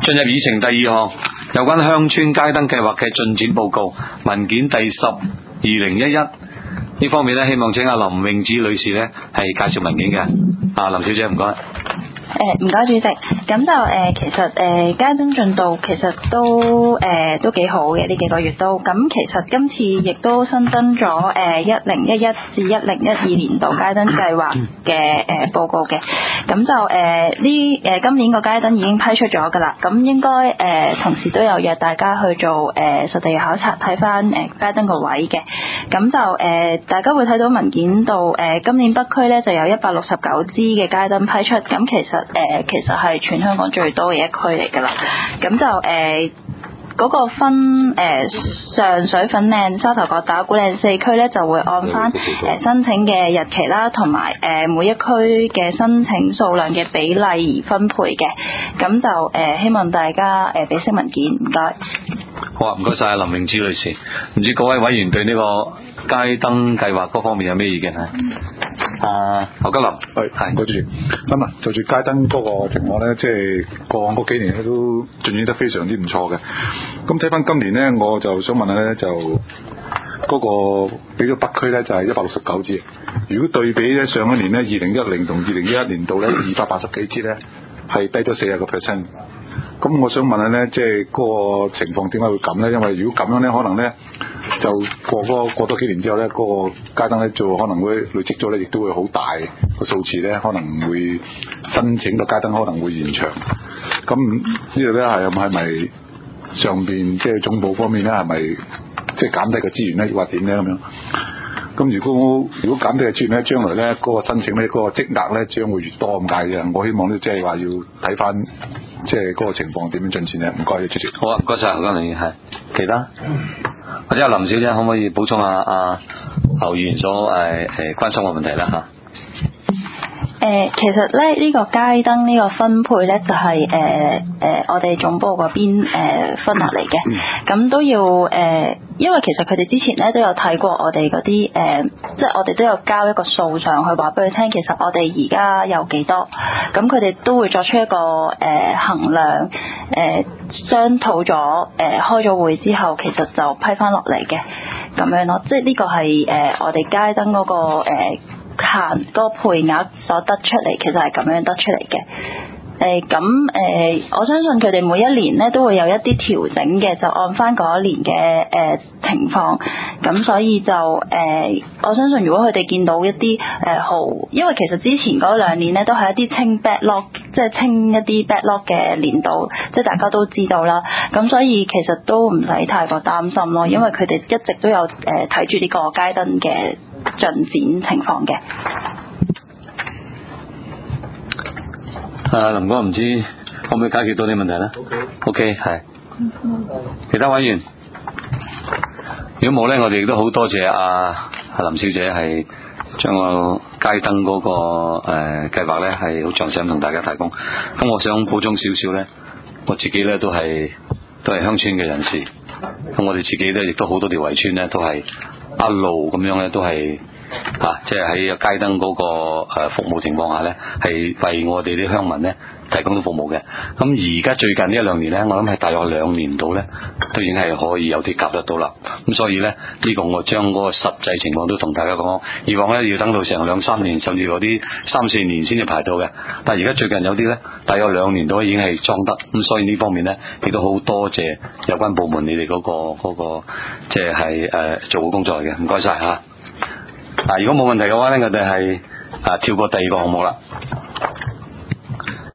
進入議程第2項，有關鄉村街燈計劃嘅進展報告文件第10/2011呢方面咧，希望請阿林詠芷女士咧係介紹文件嘅。林小姐唔該。 唔該主席，咁就其實街燈進度其實都幾好嘅，呢幾個月都，咁其實今次亦都新增咗1011至1012年度街燈計劃嘅報告嘅，咁就今年個街燈已經批出咗㗎啦，咁應該同時都有約大家去做實地考察，睇翻街燈個位嘅，咁就大家會睇到文件度今年北區咧就有169支嘅街燈批出，咁其實係全香港最多嘅一區嚟㗎啦，咁就嗰個分上水粉嶺、沙頭角、打鼓嶺4區咧就會按翻申請嘅日期啦，同埋每一區嘅申請數量嘅比例而分配嘅，咁就希望大家俾悉文件，唔該。 好啊，唔該晒林詠芷女士。唔知各位委員對呢個街燈計劃嗰方面有咩意見啊？侯吉林， 係，唔該主席。咁啊，就住街燈嗰個情況咧，即係過往嗰幾年咧都進展得非常之唔錯嘅。咁睇翻今年咧，我就想問下咧，就嗰個俾咗北區咧就係169支。如果對比咧上一年咧2010同2011年度咧280幾支咧，係低咗40%。咁我想問下咧，即係嗰個情況點解會咁咧？因為如果咁樣咧，可能咧就過多幾年之後咧，嗰個街燈咧就可能會累積咗咧，亦都會好大個數字咧，可能會申請個街燈可能會延長。咁呢度咧係咪上邊即係總部方面咧係咪即係減低個資源咧，或點咧咁樣？咁如果減低個資源咧，將來咧嗰個申請咧嗰個積額咧將會越多咁解嘅。我希望咧即係話要睇翻即係嗰個情況點樣進展咧。唔該，主席。 好啊，唔該晒侯經理。係其他或者阿林小姐可唔可以補充下侯議員所關心嘅問題啦嚇？ 其實咧呢個街燈呢個分配咧就係我哋總部嗰邊分落嚟嘅，咁都要因為其實佢哋之前咧都有睇過我哋嗰啲即係我哋都有交一個數上去話俾佢聽，其實我哋而家有幾多，咁佢哋都會作出一個衡量，商討咗開咗會之後，其實就批翻落嚟嘅咁樣咯，即係呢個係我哋街燈嗰個限嗰個配額所得出嚟，其實係咁樣得出嚟嘅。我相信佢哋每一年咧都會有一啲調整嘅，就按翻嗰一年嘅情況。咁所以就我相信如果佢哋見到一啲因為其實之前嗰2年咧都係一啲清 backlog， 即係清一啲 backlog 嘅年度，即係大家都知道啦。咁所以其實都唔使太過擔心咯，因為佢哋一直都有睇住呢個街燈嘅進展情況嘅。 林哥唔知可唔可以解決到呢個問題咧 ？OK 係。其他委員，如果冇咧，我哋亦都好多謝阿林小姐係將個街燈嗰個計劃咧係好詳細咁同大家提供。咁我想補充少少咧，我自己咧都係鄉村嘅人士，咁我哋自己咧亦都好多條圍村咧都係一路咁樣咧都係。即係喺街燈嗰個服務情況下咧，係為我哋啲鄉民咧提供到服務嘅。咁而家最近呢1-2年咧，我諗係大約2年度咧，都已經係可以有啲夾得到啦。咁所以咧，呢個我將嗰個實際情況都同大家講。以往咧要等到成2-3年，甚至嗰啲3-4年先至排到嘅。但係而家最近有啲咧，大約2年度已經係裝得。咁所以呢方面咧，亦都好多謝有關部門你哋嗰個即係做好工作嘅。唔該晒嚇。如果冇問題嘅話咧，我哋係跳過第2個項目啦。